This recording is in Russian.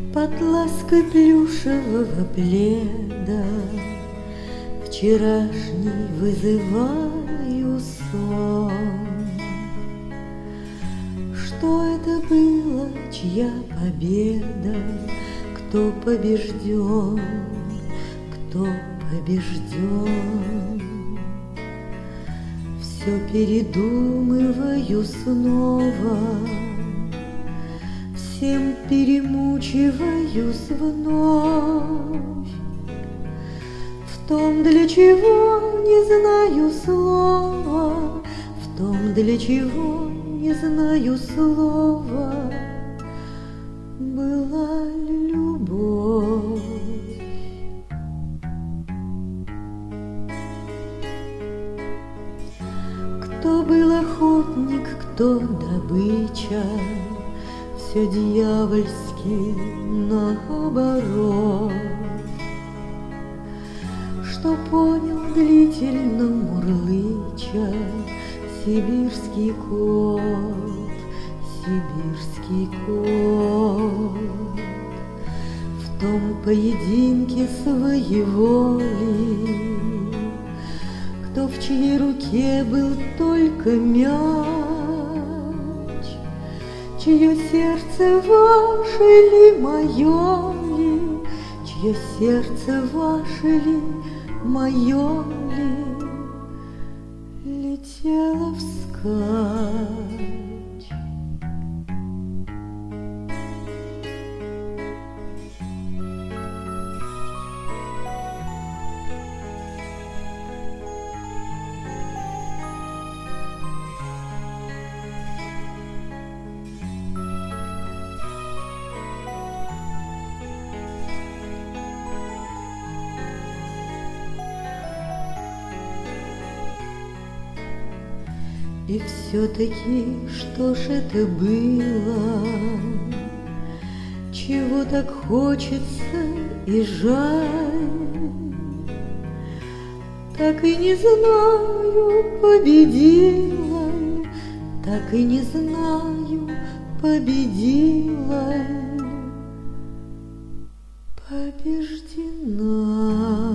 Под лаской плюшевого пледа вчерашний вызываю сон. Что это было, чья победа, кто побежден, кто побежден? Все передумываю снова, всем перемучиваюсь вновь. В том, для чего не знаю слова, в том, для чего не знаю слова, была любовь. Кто был охотник, кто добыча, все дьявольски наоборот. Что понял длительно мурлыча сибирский кот, сибирский кот. В том поединке своеволий, кто в чьей руке был только мяч, чье сердце ваше ли, мое ли, чье сердце ваше ли, мое ли, летело вскачь. И все-таки, что ж это было, чего так хочется и жаль? Так и не знаю, победила ль, так и не знаю, победила ль, побеждена.